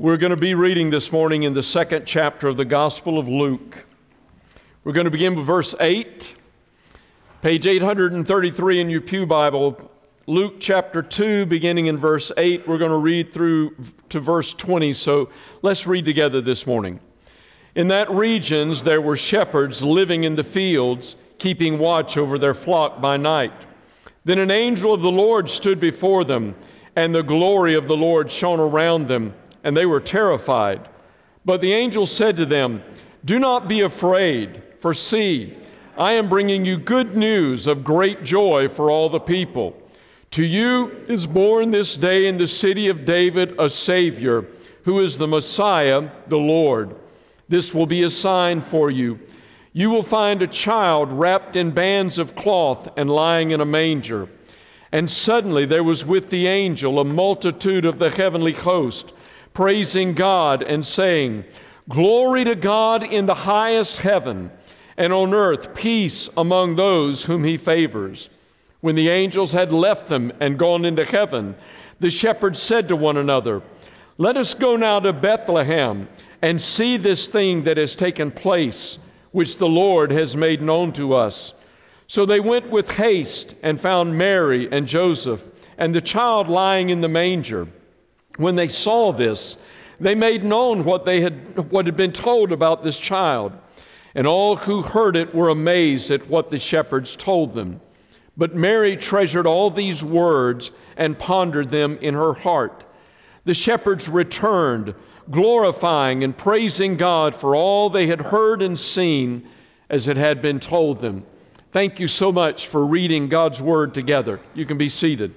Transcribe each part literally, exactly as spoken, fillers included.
We're going to be reading this morning in the second chapter of the Gospel of Luke. We're going to begin with verse eight, page eight hundred thirty-three in your pew Bible. Luke chapter two, beginning in verse eight. We're going to read through to verse twenty, so let's read together this morning. In that regions there were shepherds living in the fields, keeping watch over their flock by night. Then an angel of the Lord stood before them, and the glory of the Lord shone around them, and they were terrified. But the angel said to them, "Do not be afraid, for see, I am bringing you good news of great joy for all the people. To you is born this day in the city of David a Savior, who is the Messiah, the Lord. This will be a sign for you. You will find a child wrapped in bands of cloth and lying in a manger." And suddenly there was with the angel a multitude of the heavenly host, praising God and saying, "Glory to God in the highest heaven, and on earth peace among those whom he favors." When the angels had left them and gone into heaven, the shepherds said to one another, "Let us go now to Bethlehem and see this thing that has taken place, which the Lord has made known to us." So they went with haste and found Mary and Joseph and the child lying in the manger. When they saw this, they made known what they had what had been told about this child. And all who heard it were amazed at what the shepherds told them. But Mary treasured all these words and pondered them in her heart. The shepherds returned, glorifying and praising God for all they had heard and seen as it had been told them. Thank you so much for reading God's Word together. You can be seated.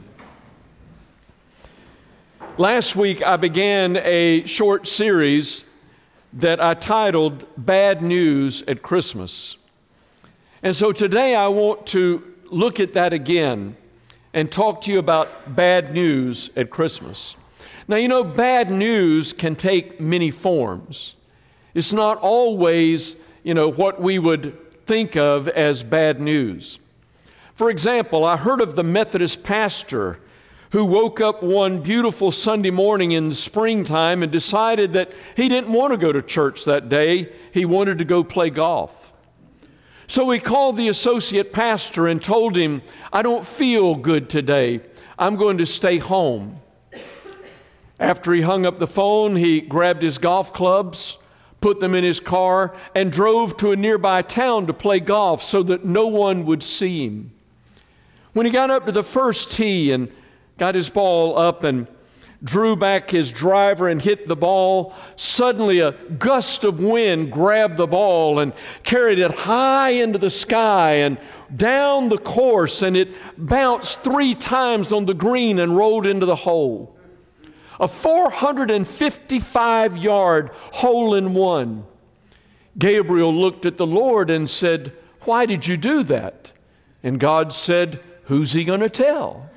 Last week, I began a short series that I titled Bad News at Christmas. And so today I want to look at that again and talk to you about bad news at Christmas. Now, you know, bad news can take many forms. It's not always, you know, what we would think of as bad news. For example, I heard of the Methodist pastor who woke up one beautiful Sunday morning in the springtime and decided that he didn't want to go to church that day. He wanted to go play golf. So he called the associate pastor and told him, "I don't feel good today. I'm going to stay home." After he hung up the phone, he grabbed his golf clubs, put them in his car, and drove to a nearby town to play golf so that no one would see him. When he got up to the first tee and got his ball up and drew back his driver and hit the ball, suddenly a gust of wind grabbed the ball and carried it high into the sky and down the course, and it bounced three times on the green and rolled into the hole. A four hundred fifty-five yard hole-in-one. Gabriel looked at the Lord and said, "Why did you do that?" And God said, "Who's he going to tell?"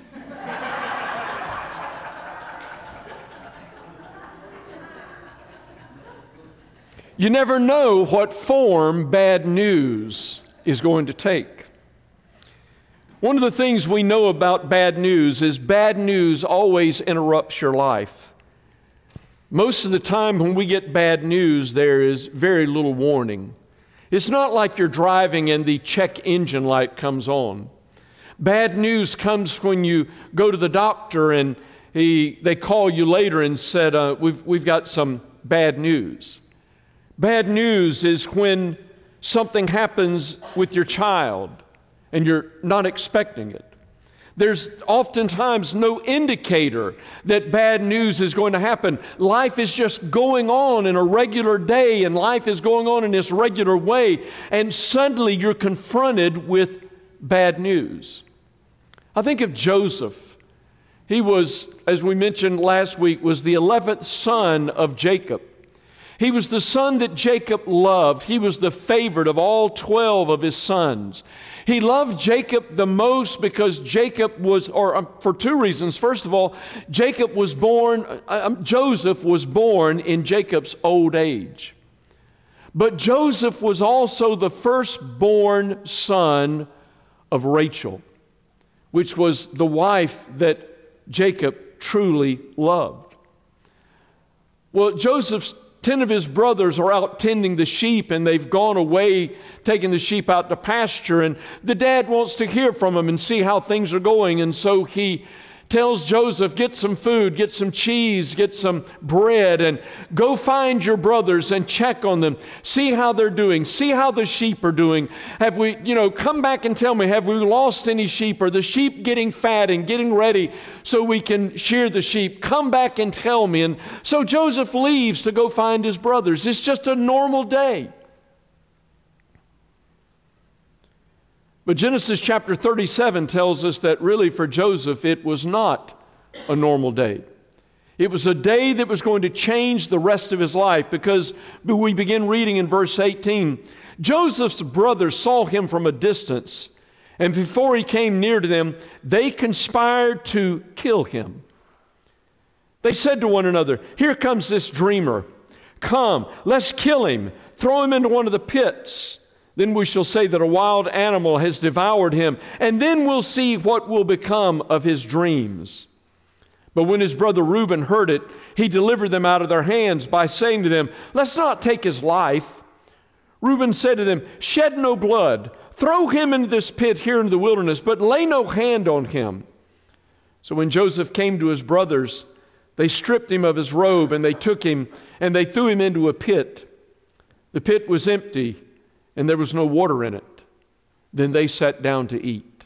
You never know what form bad news is going to take. One of the things we know about bad news is bad news always interrupts your life. Most of the time when we get bad news, there is very little warning. It's not like you're driving and the check engine light comes on. Bad news comes when you go to the doctor and he, they call you later and said, uh, we've, we've got some bad news. Bad news is when something happens with your child and you're not expecting it. There's oftentimes no indicator that bad news is going to happen. Life is just going on in a regular day, and life is going on in this regular way, and suddenly you're confronted with bad news. I think of Joseph. He was, as we mentioned last week, was the eleventh son of Jacob. He was the son that Jacob loved. He was the favorite of all twelve of his sons. He loved Jacob the most because Jacob was, or um, for two reasons. First of all, Jacob was born, uh, Joseph was born in Jacob's old age. But Joseph was also the firstborn son of Rachel, which was the wife that Jacob truly loved. Well, Joseph's ten of his brothers are out tending the sheep, and they've gone away taking the sheep out to pasture, and the dad wants to hear from him and see how things are going. And so he tells Joseph, get some food, get some cheese, get some bread, and go find your brothers and check on them. See how they're doing. See how the sheep are doing. Have we, you know, come back and tell me, have we lost any sheep? Are the sheep getting fat and getting ready so we can shear the sheep? Come back and tell me. And so Joseph leaves to go find his brothers. It's just a normal day. But Genesis chapter thirty-seven tells us that really for Joseph it was not a normal day. It was a day that was going to change the rest of his life, because we begin reading in verse eighteen. Joseph's brothers saw him from a distance, and before he came near to them, they conspired to kill him. They said to one another, here comes this dreamer. Come, let's kill him, throw him into one of the pits. Then we shall say that a wild animal has devoured him, and then we'll see what will become of his dreams. But when his brother Reuben heard it, he delivered them out of their hands by saying to them, let's not take his life. Reuben said to them, shed no blood, throw him into this pit here in the wilderness, but lay no hand on him. So when Joseph came to his brothers, they stripped him of his robe, and they took him, and they threw him into a pit. The pit was empty, and there was no water in it. Then they sat down to eat.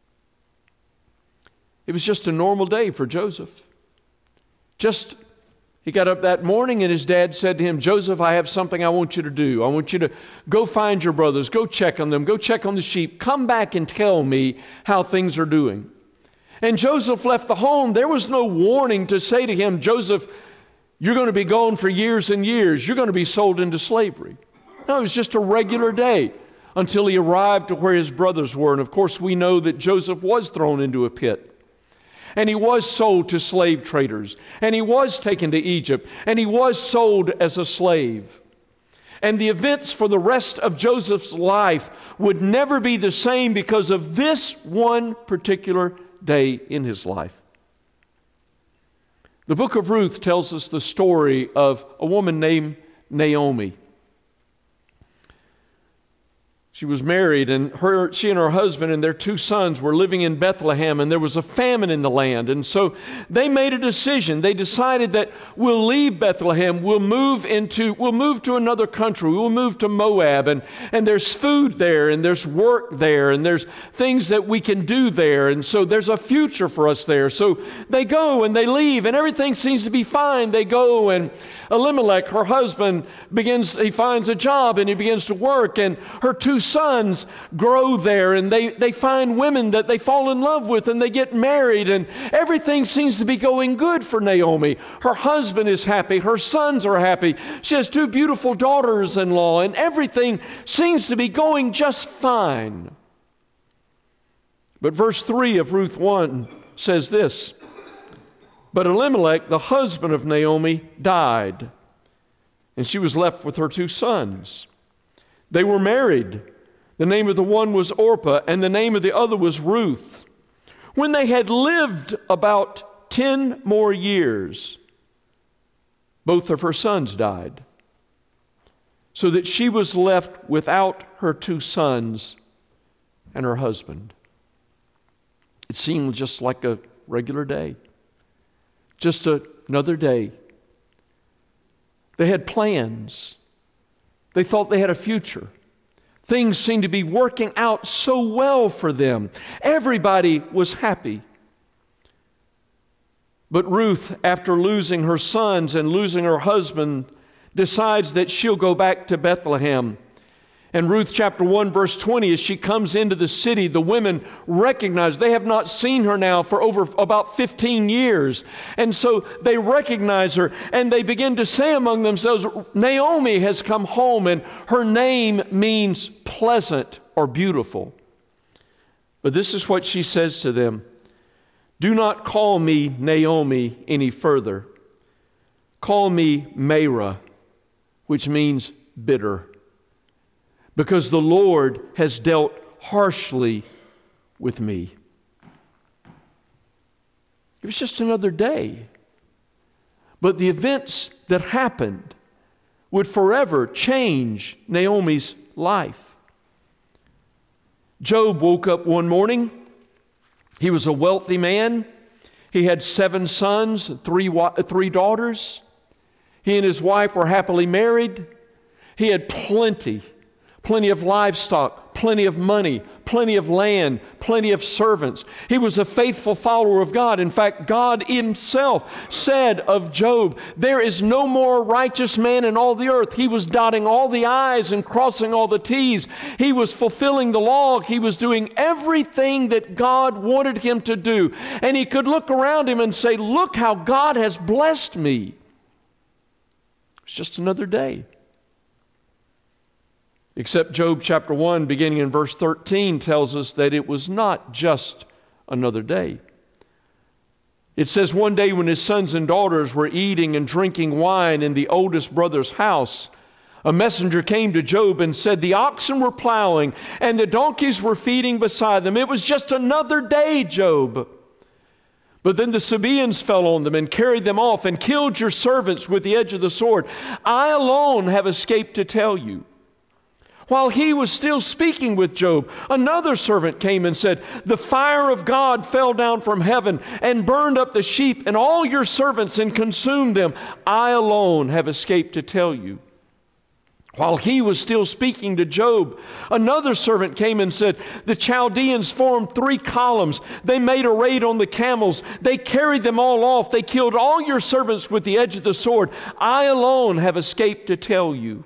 It was just a normal day for Joseph. Just, he got up that morning and his dad said to him, Joseph, I have something I want you to do. I want you to go find your brothers, go check on them, go check on the sheep, come back and tell me how things are doing. And Joseph left the home. There was no warning to say to him, Joseph, you're going to be gone for years and years. You're going to be sold into slavery. No, it was just a regular day until he arrived to where his brothers were. And of course, we know that Joseph was thrown into a pit. And he was sold to slave traders. And he was taken to Egypt. And he was sold as a slave. And the events for the rest of Joseph's life would never be the same because of this one particular day in his life. The book of Ruth tells us the story of a woman named Naomi. She was married, and her, she and her husband and their two sons were living in Bethlehem, and there was a famine in the land. And so they made a decision. They decided that we'll leave Bethlehem, we'll move into, we'll move to another country, we'll move to Moab, and, and there's food there, and there's work there, and there's things that we can do there, and so there's a future for us there. So they go and they leave, and everything seems to be fine. They go, and Elimelech, her husband, begins, he finds a job, and he begins to work, and her two sons grow there, and they, they find women that they fall in love with, and they get married, and everything seems to be going good for Naomi. Her husband is happy. Her sons are happy. She has two beautiful daughters-in-law, and everything seems to be going just fine. But verse three of Ruth one says this, but Elimelech, the husband of Naomi, died, and she was left with her two sons. They were married. The name of the one was Orpah, and the name of the other was Ruth. When they had lived about ten more years, both of her sons died, so that she was left without her two sons and her husband. It seemed just like a regular day, just a, another day. They had plans. They thought they had a future. Things seemed to be working out so well for them. Everybody was happy. But Ruth, after losing her sons and losing her husband, decides that she'll go back to Bethlehem. And Ruth chapter one verse twenty, as she comes into the city, the women recognize, they have not seen her now for over about fifteen years. And so they recognize her, and they begin to say among themselves, Naomi has come home, and her name means pleasant or beautiful. But this is what she says to them, do not call me Naomi any further. Call me Mara, which means bitter, because the Lord has dealt harshly with me. It was just another day. But the events that happened would forever change Naomi's life. Job woke up one morning. He was a wealthy man. He had seven sons, three, three daughters. He and his wife were happily married. He had plenty, plenty of livestock, plenty of money, plenty of land, plenty of servants. He was a faithful follower of God. In fact, God Himself said of Job, there is no more righteous man in all the earth. He was dotting all the I's and crossing all the T's. He was fulfilling the law. He was doing everything that God wanted him to do. And he could look around him and say, look how God has blessed me. It's just another day. Except Job chapter one, beginning in verse thirteen, tells us that it was not just another day. It says, one day when his sons and daughters were eating and drinking wine in the oldest brother's house, a messenger came to Job and said, the oxen were plowing and the donkeys were feeding beside them. It was just another day, Job. But then the Sabaeans fell on them and carried them off and killed your servants with the edge of the sword. I alone have escaped to tell you. While he was still speaking with Job, another servant came and said, the fire of God fell down from heaven and burned up the sheep and all your servants and consumed them. I alone have escaped to tell you. While he was still speaking to Job, another servant came and said, the Chaldeans formed three columns. They made a raid on the camels. They carried them all off. They killed all your servants with the edge of the sword. I alone have escaped to tell you.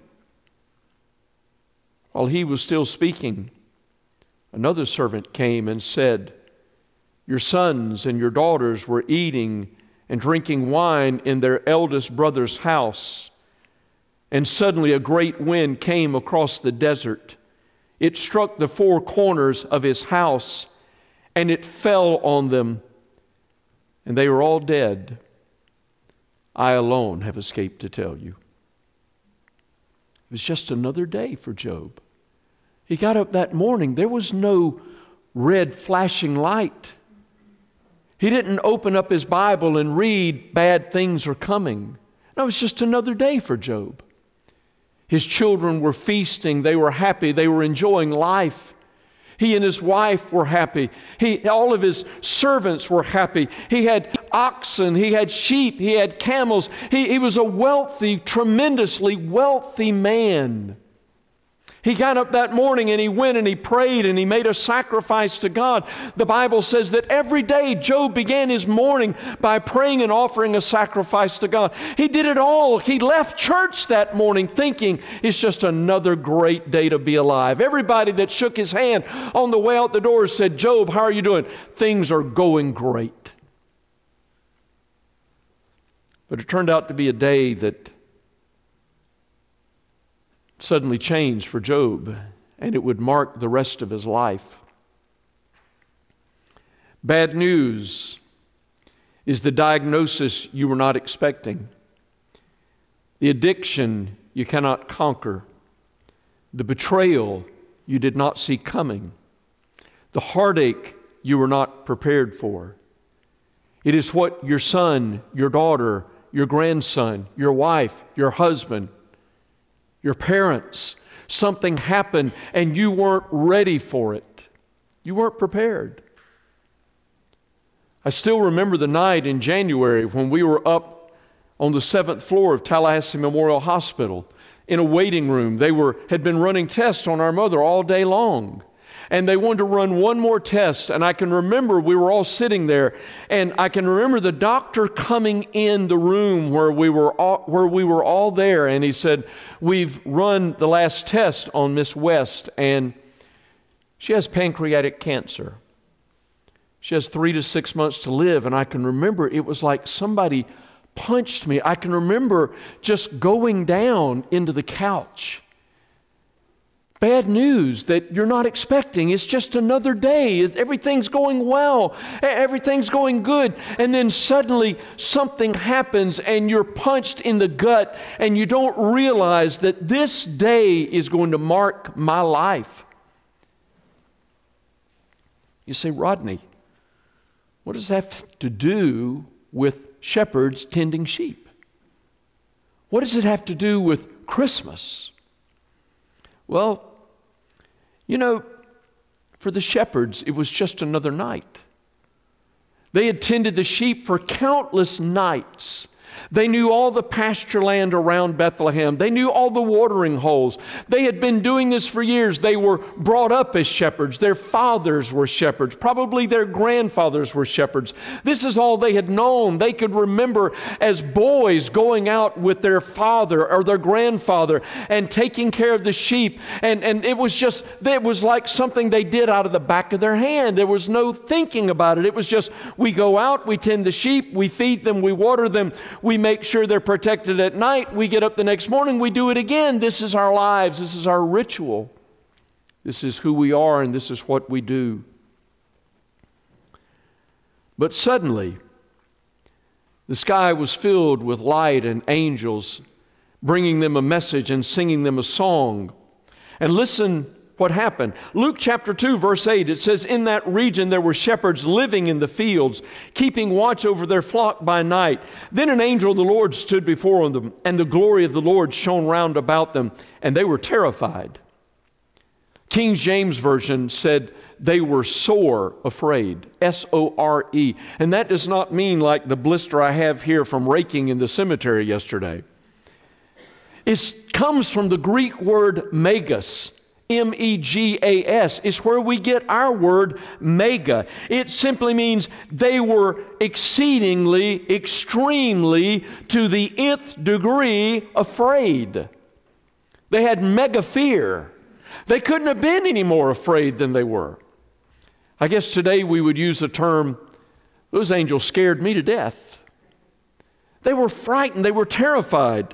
While he was still speaking, another servant came and said, your sons and your daughters were eating and drinking wine in their eldest brother's house. And suddenly a great wind came across the desert. It struck the four corners of his house, and it fell on them, and they were all dead. I alone have escaped to tell you. It was just another day for Job. He got up that morning. There was no red flashing light. He didn't open up his Bible and read bad things are coming. No, it was just another day for Job. His children were feasting. They were happy. They were enjoying life. He and his wife were happy. He, all of his servants were happy. He had oxen. He had sheep. He had camels. He, he was a wealthy, tremendously wealthy man. He got up that morning and he went and he prayed and he made a sacrifice to God. The Bible says that every day Job began his morning by praying and offering a sacrifice to God. He did it all. He left church that morning thinking it's just another great day to be alive. Everybody that shook his hand on the way out the door said, Job, how are you doing? Things are going great. But it turned out to be a day that suddenly changed for Job, and it would mark the rest of his life. Bad news is the diagnosis you were not expecting, the addiction you cannot conquer, the betrayal you did not see coming, the heartache you were not prepared for. It is what your son, your daughter, your grandson, your wife, your husband, your parents, something happened and you weren't ready for it. You weren't prepared. I still remember the night in January when we were up on the seventh floor of Tallahassee Memorial Hospital in a waiting room. They were had been running tests on our mother all day long. And they wanted to run one more test. And I can remember we were all sitting there. And I can remember the doctor coming in the room where we were all, where we were all there. And he said, we've run the last test on Miss West. And she has pancreatic cancer. She has three to six months to live. And I can remember it was like somebody punched me. I can remember just going down into the couch. Bad news that you're not expecting. It's just another day. Everything's going well. Everything's going good. And then suddenly something happens and you're punched in the gut and you don't realize that this day is going to mark my life. You say, Rodney, what does that have to do with shepherds tending sheep? What does it have to do with Christmas? Well, you know, for the shepherds, it was just another night. They had tended the sheep for countless nights. They knew all the pasture land around Bethlehem. They knew all the watering holes. They had been doing this for years. They were brought up as shepherds. Their fathers were shepherds. Probably their grandfathers were shepherds. This is all they had known. They could remember as boys going out with their father or their grandfather and taking care of the sheep. And, and it was just, it was like something they did out of the back of their hand. There was no thinking about it. It was just, we go out, we tend the sheep, we feed them, we water them, we make sure they're protected at night. We get up the next morning, we do it again. This is our lives. This is our ritual. This is who we are, and this is what we do. But suddenly, the sky was filled with light and angels bringing them a message and singing them a song. And listen what happened. Luke chapter two, verse eight, it says, "In that region there were shepherds living in the fields, keeping watch over their flock by night. Then an angel of the Lord stood before them, and the glory of the Lord shone round about them, and they were terrified." King James Version said they were sore afraid, S O R E. And that does not mean like the blister I have here from raking in the cemetery yesterday. It comes from the Greek word megas. M E G A S is where we get our word mega. It simply means they were exceedingly, extremely, to the nth degree afraid. They had mega fear. They couldn't have been any more afraid than they were. I guess today we would use the term, those angels scared me to death. They were frightened. They were terrified.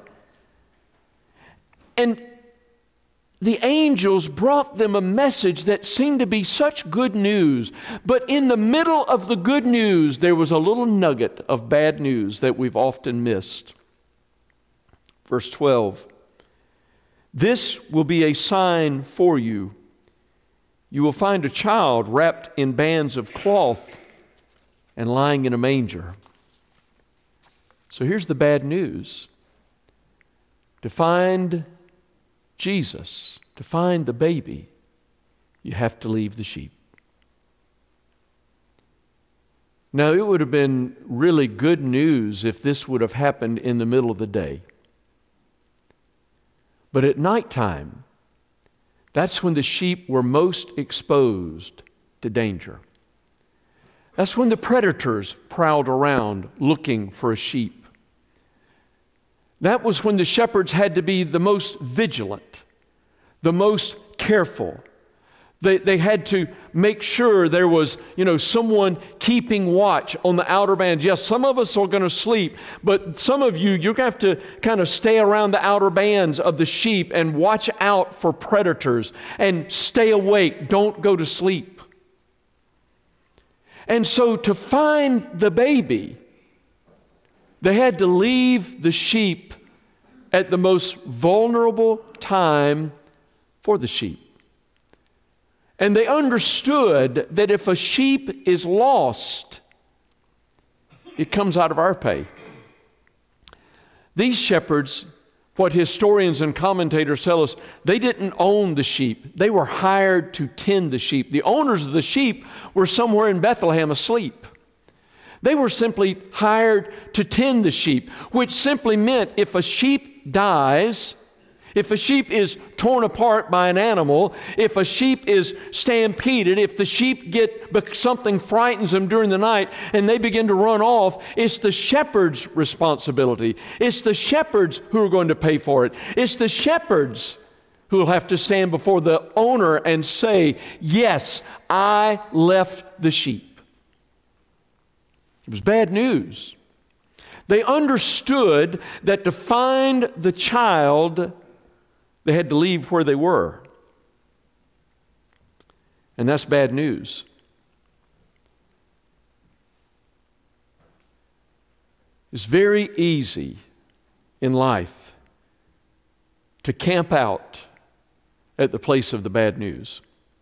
And the angels brought them a message that seemed to be such good news. But in the middle of the good news, there was a little nugget of bad news that we've often missed. Verse twelve, "This will be a sign for you. You will find a child wrapped in bands of cloth and lying in a manger." So here's the bad news. To find Jesus, to find the baby, you have to leave the sheep. Now, it would have been really good news if this would have happened in the middle of the day. But at nighttime, that's when the sheep were most exposed to danger. That's when the predators prowled around looking for a sheep. That was when the shepherds had to be the most vigilant, the most careful. They, they had to make sure there was, you know, someone keeping watch on the outer band. Yes, some of us are going to sleep, but some of you, you're going to have to kind of stay around the outer bands of the sheep and watch out for predators and stay awake. Don't go to sleep. And so to find the baby, they had to leave the sheep at the most vulnerable time for the sheep. And they understood that if a sheep is lost, it comes out of our pay. These shepherds, what historians and commentators tell us, they didn't own the sheep. They were hired to tend the sheep. The owners of the sheep were somewhere in Bethlehem asleep. They were simply hired to tend the sheep, which simply meant if a sheep dies, if a sheep is torn apart by an animal, if a sheep is stampeded, if the sheep get, something frightens them during the night and they begin to run off, it's the shepherd's responsibility. It's the shepherds who are going to pay for it. It's the shepherds who will have to stand before the owner and say, yes, I left the sheep. It was bad news. They understood that to find the child, they had to leave where they were. And that's bad news. It's very easy in life to camp out at the place of the bad news,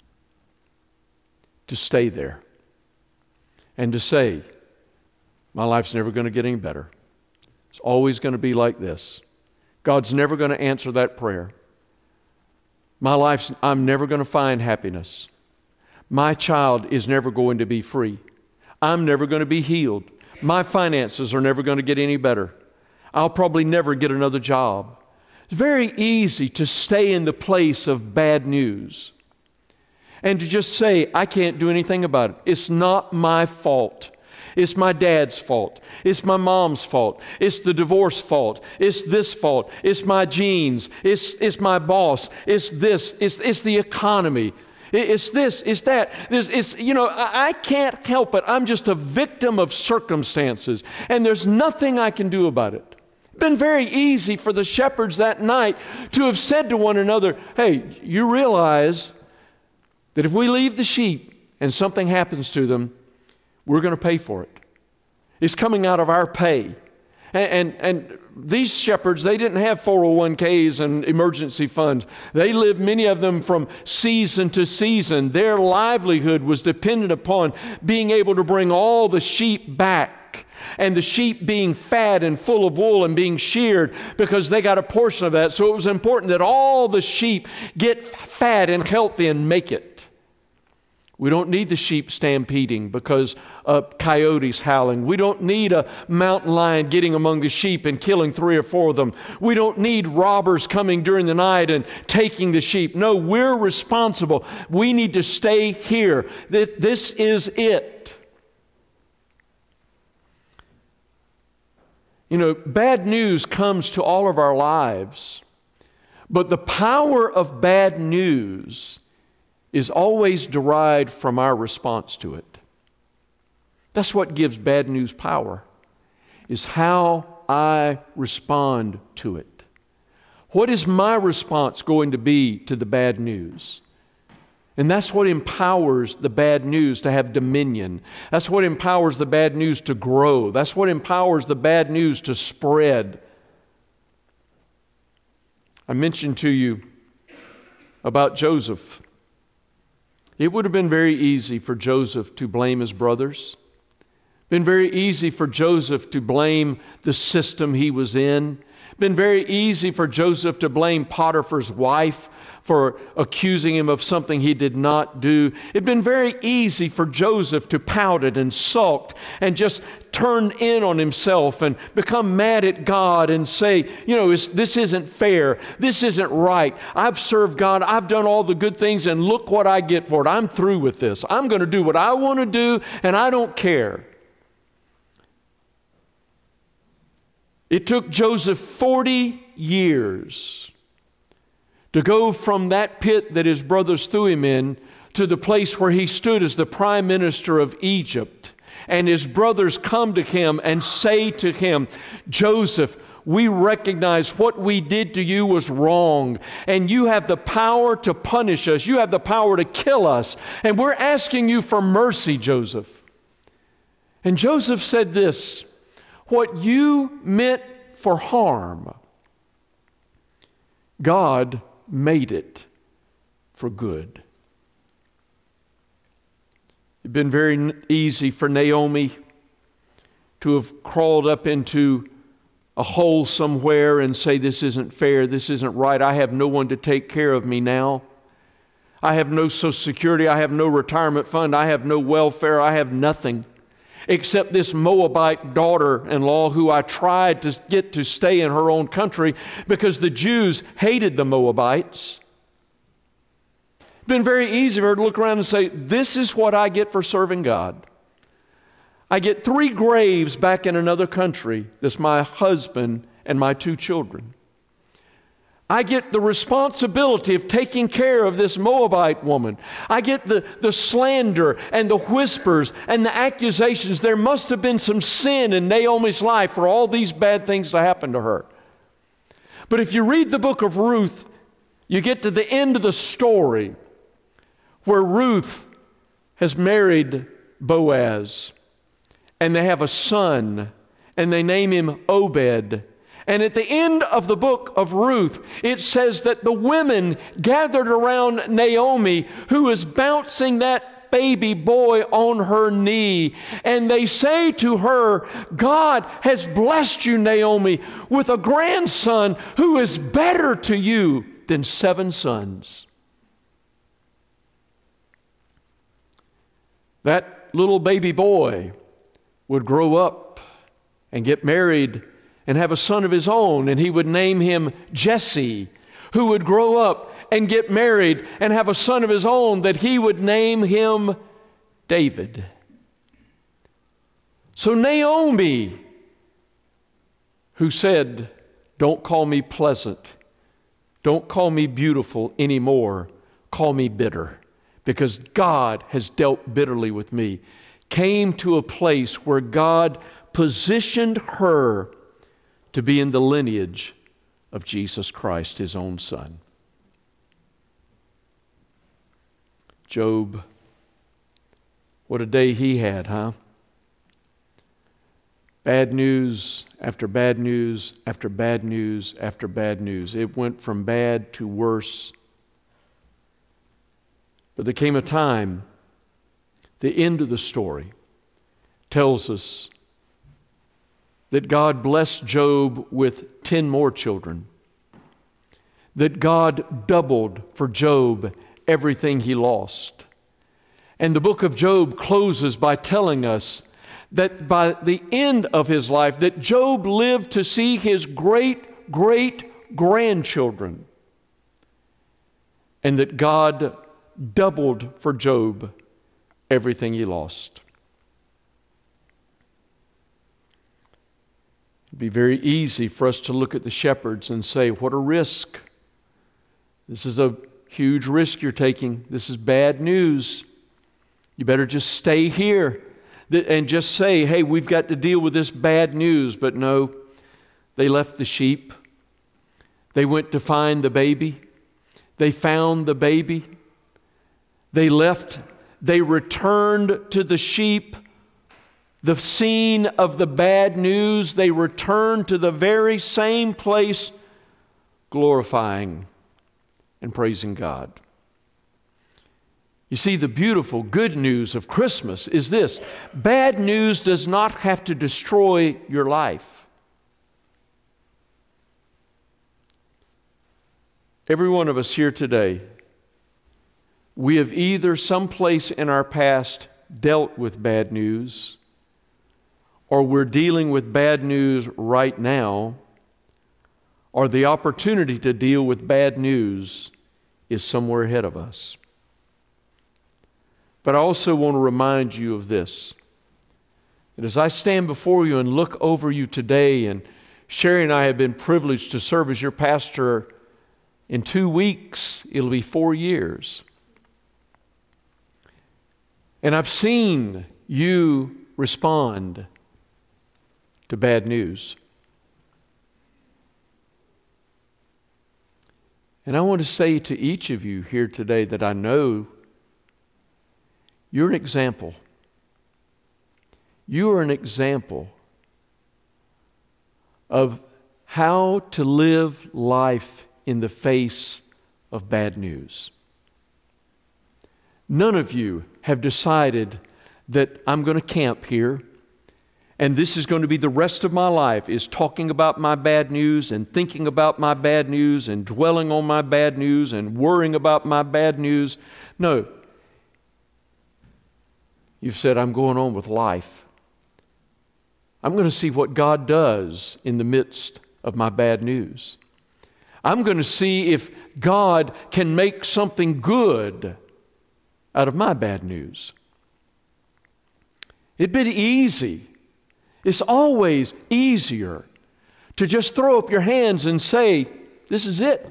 to stay there, and to say, my life's never going to get any better. It's always going to be like this. God's never going to answer that prayer. My life's, I'm never going to find happiness. My child is never going to be free. I'm never going to be healed. My finances are never going to get any better. I'll probably never get another job. It's very easy to stay in the place of bad news and to just say, I can't do anything about it. It's not my fault. It's my dad's fault. It's my mom's fault. It's the divorce fault. It's this fault. It's my genes. It's, it's my boss. It's this. It's, it's the economy. It's this, it's that. It's, it's, you know, I, I can't help it. I'm just a victim of circumstances, and there's nothing I can do about it. It's been very easy for the shepherds that night to have said to one another, hey, you realize that if we leave the sheep and something happens to them, we're going to pay for it. It's coming out of our pay. And, and, and these shepherds, they didn't have four oh one k's and emergency funds. They lived, many of them, from season to season. Their livelihood was dependent upon being able to bring all the sheep back, and the sheep being fat and full of wool and being sheared, because they got a portion of that. So it was important that all the sheep get fat and healthy and make it. We don't need the sheep stampeding because of coyotes howling. We don't need a mountain lion getting among the sheep and killing three or four of them. We don't need robbers coming during the night and taking the sheep. No, we're responsible. We need to stay here. This is it. You know, bad news comes to all of our lives, but the power of bad news is always derived from our response to it. That's what gives bad news power, is how I respond to it. What is my response going to be to the bad news? And that's what empowers the bad news to have dominion. That's what empowers the bad news to grow. That's what empowers the bad news to spread. I mentioned to you about Joseph. It would have been very easy for Joseph to blame his brothers. Been very easy for Joseph to blame the system he was in. Been very easy for Joseph to blame Potiphar's wife for accusing him of something he did not do. It'd been very easy for Joseph to pout it and sulked and just turn in on himself and become mad at God and say, you know, this isn't fair. This isn't right. I've served God. I've done all the good things, and look what I get for it. I'm through with this. I'm going to do what I want to do, and I don't care. It took Joseph forty years to go from that pit that his brothers threw him in to the place where he stood as the prime minister of Egypt. And his brothers come to him and say to him, Joseph, we recognize what we did to you was wrong, and you have the power to punish us. You have the power to kill us, and we're asking you for mercy, Joseph. And Joseph said this, what you meant for harm, God made it for good. It'd been very easy for Naomi to have crawled up into a hole somewhere and say, this isn't fair, this isn't right, I have no one to take care of me now. I have no Social Security, I have no retirement fund, I have no welfare, I have nothing except this Moabite daughter-in-law who I tried to get to stay in her own country because the Jews hated the Moabites. It's been very easy for her to look around and say, this is what I get for serving God. I get three graves back in another country. That's my husband and my two children. I get the responsibility of taking care of this Moabite woman. I get the, the slander and the whispers and the accusations. There must have been some sin in Naomi's life for all these bad things to happen to her. But if you read the book of Ruth, you get to the end of the story where Ruth has married Boaz, and they have a son, and they name him Obed. And at the end of the book of Ruth, it says that the women gathered around Naomi, who is bouncing that baby boy on her knee. And they say to her, God has blessed you, Naomi, with a grandson who is better to you than seven sons. That little baby boy would grow up and get married and have a son of his own, and he would name him Jesse, who would grow up and get married and have a son of his own that he would name him David. So Naomi, who said, don't call me pleasant, don't call me beautiful anymore, call me bitter, because God has dealt bitterly with me, came to a place where God positioned her to be in the lineage of Jesus Christ, his own son. Job, what a day he had, huh? Bad news after bad news after bad news after bad news. It went from bad to worse. But there came a time, the end of the story tells us that God blessed Job with ten more children, that God doubled for Job everything he lost. And the book of Job closes by telling us that by the end of his life, that Job lived to see his great, great grandchildren, and that God doubled for Job everything he lost. It'd be very easy for us to look at the shepherds and say, what a risk. This is a huge risk you're taking. This is bad news. You better just stay here and just say, hey, we've got to deal with this bad news. But no, they left the sheep. They went to find the baby. They found the baby. They left. They returned to the sheep, the scene of the bad news. They returned to the very same place, glorifying and praising God. You see, the beautiful good news of Christmas is this: bad news does not have to destroy your life. Every one of us here today, we have either someplace in our past dealt with bad news, or we're dealing with bad news right now, or the opportunity to deal with bad news is somewhere ahead of us. But I also want to remind you of this, that as I stand before you and look over you today, and Sherry and I have been privileged to serve as your pastor. In two weeks, it'll be four years. And I've seen you respond to bad news. And I want to say to each of you here today that I know you're an example. You are an example of how to live life in the face of bad news. None of you have decided that I'm going to camp here and this is going to be the rest of my life, is talking about my bad news and thinking about my bad news and dwelling on my bad news and worrying about my bad news. No. You've said, I'm going on with life. I'm going to see what God does in the midst of my bad news. I'm going to see if God can make something good out of my bad news. It'd been easy. It's always easier to just throw up your hands and say, this is it.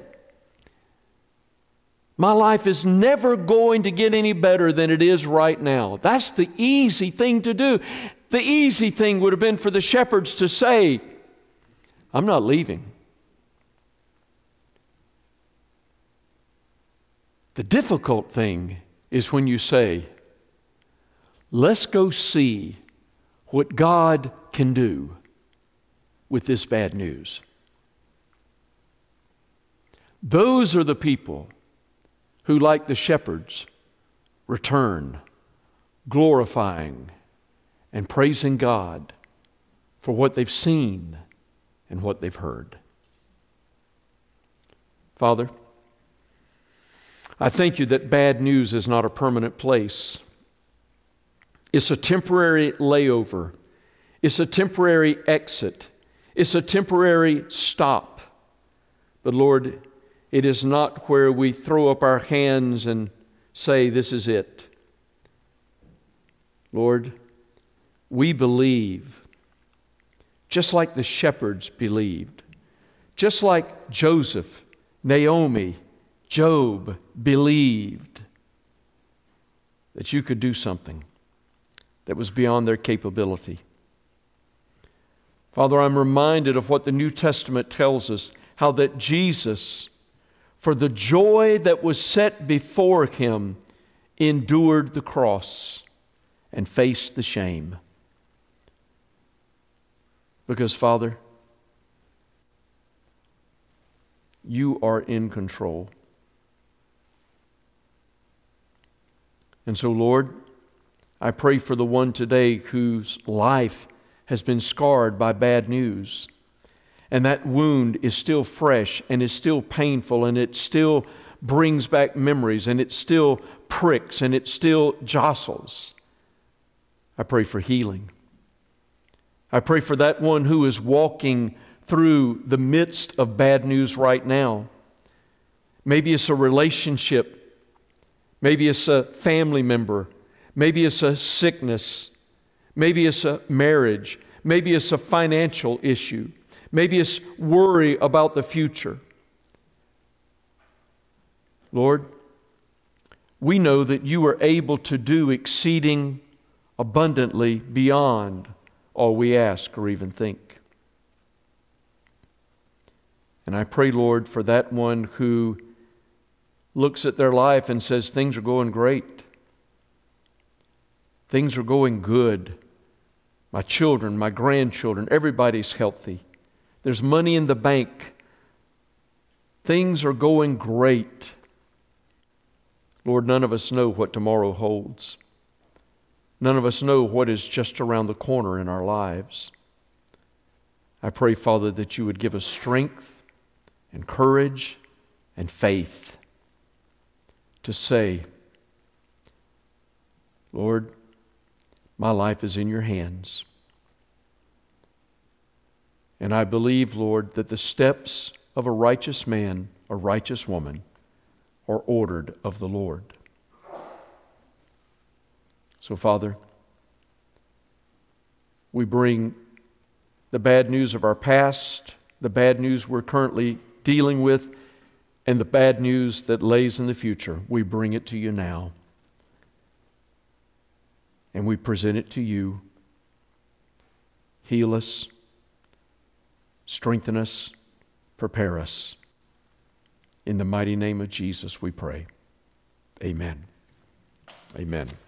My life is never going to get any better than it is right now. That's the easy thing to do. The easy thing would have been for the shepherds to say, I'm not leaving. The difficult thing is when you say, let's go see what God can do with this bad news. Those are the people who, like the shepherds, return glorifying and praising God for what they've seen and what they've heard. Father, I thank you that bad news is not a permanent place. It's a temporary layover. It's a temporary exit. It's a temporary stop. But Lord, it is not where we throw up our hands and say, this is it. Lord, we believe, just like the shepherds believed, just like Joseph, Naomi, Job believed that you could do something that was beyond their capability. Father, I'm reminded of what the New Testament tells us, how that Jesus, for the joy that was set before him, endured the cross and faced the shame. Because, Father, you are in control. And so, Lord, I pray for the one today whose life has been scarred by bad news. And that wound is still fresh and is still painful, and it still brings back memories, and it still pricks, and it still jostles. I pray for healing. I pray for that one who is walking through the midst of bad news right now. Maybe it's a relationship. Maybe it's a family member. Maybe it's a sickness. Maybe it's a marriage. Maybe it's a financial issue. Maybe it's worry about the future. Lord, we know that you are able to do exceeding abundantly beyond all we ask or even think. And I pray, Lord, for that one who looks at their life and says, things are going great. Things are going good. My children, my grandchildren, everybody's healthy. There's money in the bank. Things are going great. Lord, none of us know what tomorrow holds. None of us know what is just around the corner in our lives. I pray, Father, that you would give us strength and courage and faith to say, Lord, my life is in your hands. And I believe, Lord, that the steps of a righteous man, a righteous woman, are ordered of the Lord. So, Father, we bring the bad news of our past, the bad news we're currently dealing with, and the bad news that lays in the future. We bring it to you now. And we present it to you. Heal us, strengthen us, prepare us. In the mighty name of Jesus we pray. Amen. Amen.